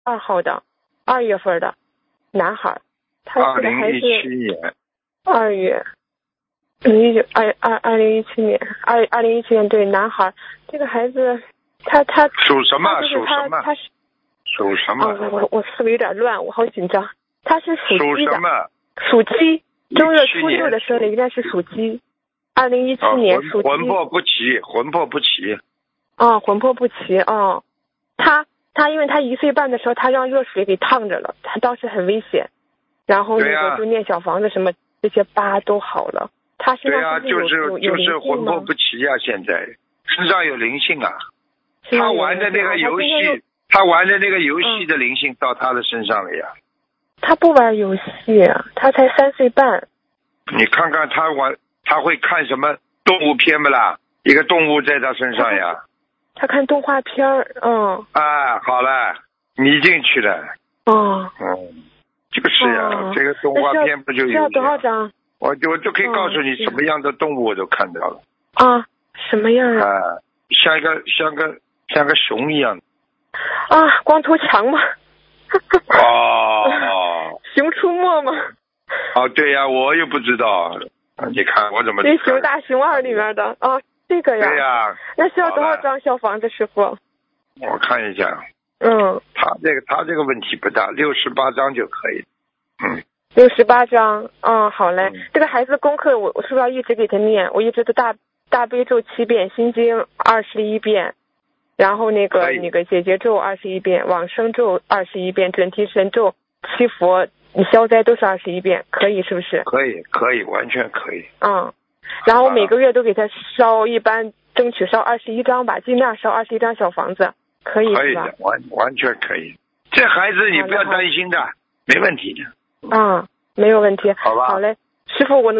2号的2月份的男孩，他这个孩子 2017年 2月2017年2017年对男孩，这个孩子他属什么？ 他就是他是属什么？ 我思维有点乱，我好紧张。他是属鸡的， 属什么？ 属鸡，正月初6的生日，应该是属鸡。2017年属鸡。 魂魄不齐。 魂魄不齐。他因为他1岁半的时候，他让热水给烫着了，他当时很危险。然后就念小房子什么这些疤都好了。他身上是不是有灵性吗？ 就是魂魄不齐啊，现在身上有灵性啊。他玩的那个游戏的灵性到他的身上了呀。 他不玩游戏，他才3岁半。 你看看他会看什么动物片不啦？一个动物在他身上呀。 他看动画片好了，迷进去了。就是呀，这个动画片不就有？ 需要多少张？ 我就可以告诉你什么样的动物我都看到了。 什么样啊？ 像个熊一样。 光头强吗？熊出没吗？ 对呀，我也不知道。你看我怎么？ 熊大熊2里面的这个呀。 对呀。 那需要多少张小房子，师傅？ 我看一下。他这个问题不大，68张就可以。 68张。好嘞。这个孩子功课我是不是要一直给他念？我一直都大悲咒7遍，心经21遍，然后那个解结咒21遍，往生咒21遍，准提神咒7佛消灾都是21遍，可以是不是？ 可以，完全可以。 然后每个月都给他烧，一般争取烧21张吧，尽量烧21张小房子，可以是吧？ 可以的，完全可以。这孩子你不要担心的，没问题的。 没有问题。 好吧。 好嘞，师傅我